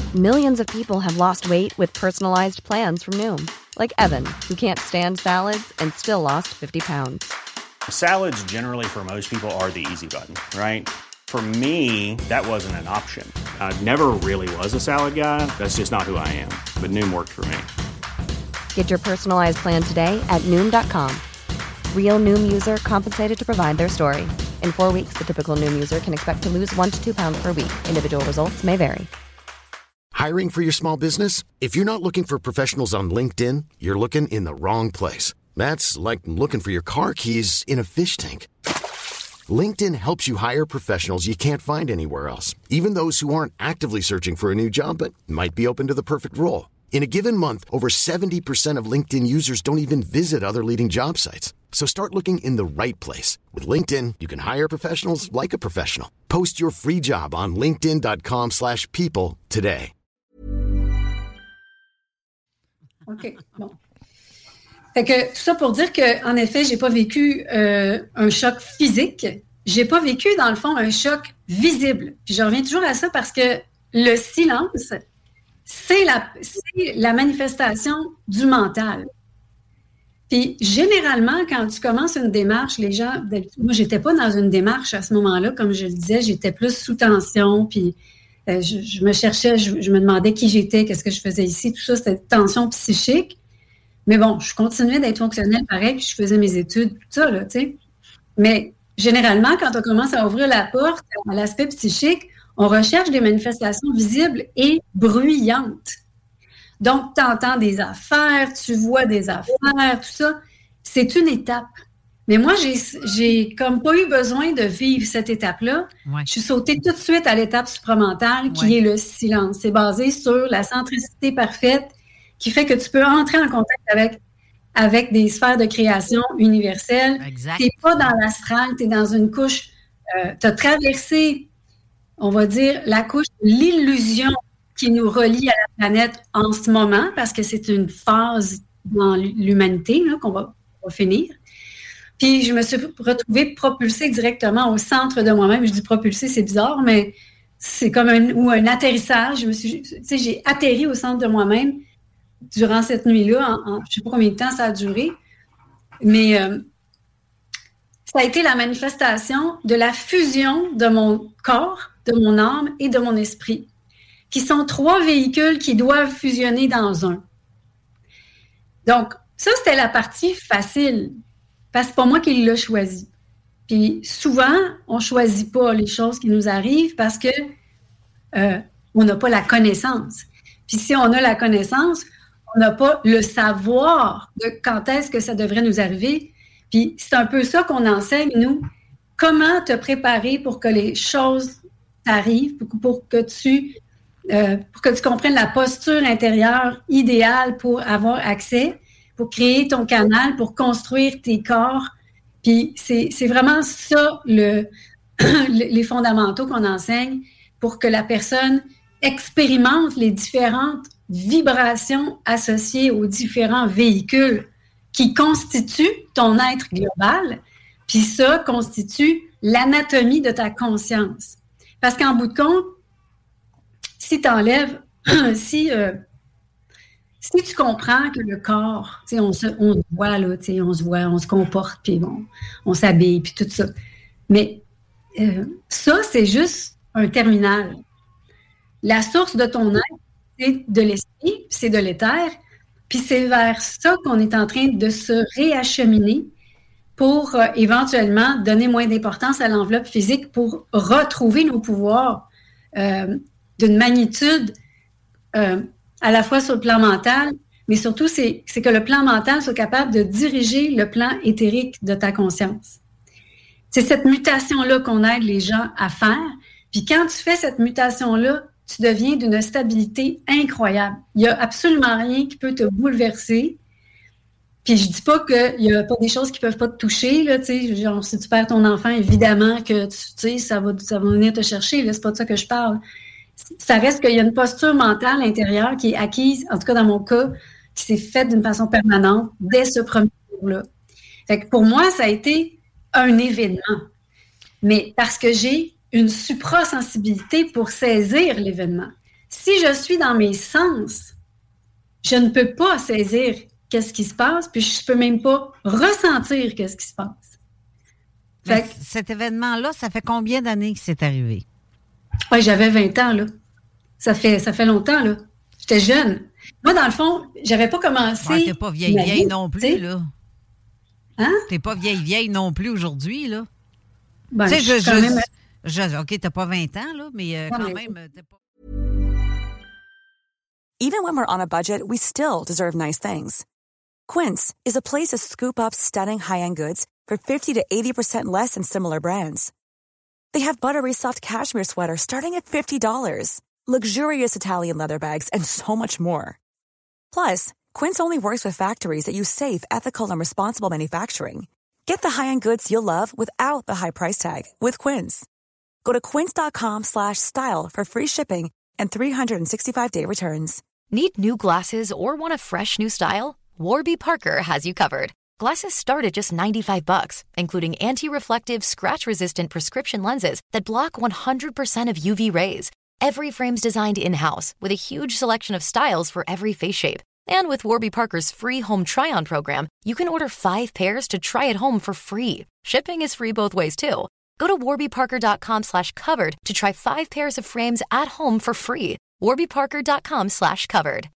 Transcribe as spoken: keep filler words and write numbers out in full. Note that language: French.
Millions of people have lost weight with personalized plans from Noom. Like Evan, who can't stand salads and still lost fifty pounds. Salads generally for most people are the easy button, right? For me, that wasn't an option. I never really was a salad guy. That's just not who I am. But Noom worked for me. Get your personalized plan today at Noom dot com. Real Noom user compensated to provide their story. In four weeks, the typical Noom user can expect to lose one to two pounds per week. Individual results may vary. Hiring for your small business? If you're not looking for professionals on LinkedIn, you're looking in the wrong place. That's like looking for your car keys in a fish tank. LinkedIn helps you hire professionals you can't find anywhere else, even those who aren't actively searching for a new job but might be open to the perfect role. In a given month, over seventy percent of LinkedIn users don't even visit other leading job sites. So start looking in the right place. With LinkedIn, you can hire professionals like a professional. Post your free job on linkedin dot com slash people today. OK, bon. Fait que tout ça pour dire qu'en effet, j'ai pas vécu euh, un choc physique. J'ai pas vécu, dans le fond, un choc visible. Puis je reviens toujours à ça parce que le silence, c'est la, c'est la manifestation du mental. Puis généralement, quand tu commences une démarche, les gens... Moi, j'étais pas dans une démarche à ce moment-là. Comme je le disais, j'étais plus sous tension, puis euh, je, je me cherchais, je, je me demandais qui j'étais, qu'est-ce que je faisais ici. Tout ça, c'était tension psychique. Mais bon, je continuais d'être fonctionnelle pareil, puis je faisais mes études, tout ça, là, tu sais. Mais généralement, quand on commence à ouvrir la porte à l'aspect psychique, on recherche des manifestations visibles et bruyantes. Donc, tu entends des affaires, tu vois des affaires, tout ça. C'est une étape. Mais moi, j'ai, j'ai comme pas eu besoin de vivre cette étape-là. Ouais. Je suis sautée tout de suite à l'étape supramentale, qui ouais. est le silence. C'est basé sur la centricité parfaite qui fait que tu peux entrer en contact avec, avec des sphères de création universelles. Tu n'es pas dans l'astral, tu es dans une couche... Euh, tu as traversé, on va dire, la couche de l'illusion qui nous relie à la planète en ce moment, parce que c'est une phase dans l'humanité là, qu'on va, on va finir. Puis je me suis retrouvée propulsée directement au centre de moi-même. Je dis propulsée, c'est bizarre, mais c'est comme un, ou un atterrissage. Je me suis, tu sais, j'ai atterri au centre de moi-même durant cette nuit-là. En, en, je ne sais pas combien de temps ça a duré, mais euh, ça a été la manifestation de la fusion de mon corps, de mon âme et de mon esprit, qui sont trois véhicules qui doivent fusionner dans un. Donc, ça, c'était la partie facile, parce que c'est pas moi qui l'ai choisi. Puis souvent, on ne choisit pas les choses qui nous arrivent parce que euh, on n'a pas la connaissance. Puis si on a la connaissance, on n'a pas le savoir de quand est-ce que ça devrait nous arriver. Puis c'est un peu ça qu'on enseigne, nous. Comment te préparer pour que les choses t'arrivent, pour, pour que tu... Euh, pour que tu comprennes la posture intérieure idéale pour avoir accès, pour créer ton canal, pour construire tes corps. Puis c'est, c'est vraiment ça, le, les fondamentaux qu'on enseigne pour que la personne expérimente les différentes vibrations associées aux différents véhicules qui constituent ton être global. Puis ça constitue l'anatomie de ta conscience. Parce qu'en bout de compte, si tu enlèves, si, euh, si tu comprends que le corps, on se, on se voit, là, on se voit, on se comporte, puis bon, on s'habille, puis tout ça. Mais euh, ça, c'est juste un terminal. La source de ton être, c'est de l'esprit, c'est de l'éther, puis c'est vers ça qu'on est en train de se réacheminer pour euh, éventuellement donner moins d'importance à l'enveloppe physique pour retrouver nos pouvoirs euh, d'une magnitude euh, à la fois sur le plan mental, mais surtout, c'est, c'est que le plan mental soit capable de diriger le plan éthérique de ta conscience. C'est cette mutation-là qu'on aide les gens à faire. Puis quand tu fais cette mutation-là, tu deviens d'une stabilité incroyable. Il n'y a absolument rien qui peut te bouleverser. Puis je dis pas qu'il n'y a pas des choses qui ne peuvent pas te toucher, là, tu sais, genre si tu perds ton enfant, évidemment que tu sais, ça va, ça va venir te chercher, là, c'est pas de ça que je parle. Ça reste qu'il y a une posture mentale intérieure qui est acquise, en tout cas dans mon cas, qui s'est faite d'une façon permanente dès ce premier jour-là. Fait que pour moi, ça a été un événement. Mais parce que j'ai une suprasensibilité pour saisir l'événement. Si je suis dans mes sens, je ne peux pas saisir qu'est-ce qui se passe, puis je ne peux même pas ressentir qu'est-ce qui se passe. Fait que, cet événement-là, ça fait combien d'années que c'est arrivé? Ouais, j'avais vingt ans, là. Ça fait, ça fait longtemps, là. J'étais jeune. Moi, dans le fond, j'avais pas commencé... Ouais, t'es pas vieille, vieille non plus, t'sais? Là. Hein? T'es pas vieille, vieille non plus aujourd'hui, là. Ben, tu sais, je... je, je, même... je OK, t'as pas vingt ans, là, mais euh, quand mais... même, t'es pas... Even when we're on a budget, we still deserve nice things. Quince is a place to scoop up stunning high-end goods for fifty to eighty percent less than similar brands. They have buttery soft cashmere sweaters starting at fifty dollars, luxurious Italian leather bags, and so much more. Plus, Quince only works with factories that use safe, ethical, and responsible manufacturing. Get the high-end goods you'll love without the high price tag with Quince. Go to quince.com slash style for free shipping and three sixty-five day returns. Need new glasses or want a fresh new style? Warby Parker has you covered. Glasses start at just ninety-five bucks, including anti-reflective, scratch-resistant prescription lenses that block one hundred percent of U V rays. Every frame's designed in-house with a huge selection of styles for every face shape. And with Warby Parker's free home try-on program, you can order five pairs to try at home for free. Shipping is free both ways, too. Go to warbyparker.com slash covered to try five pairs of frames at home for free. warbyparker.com slash covered.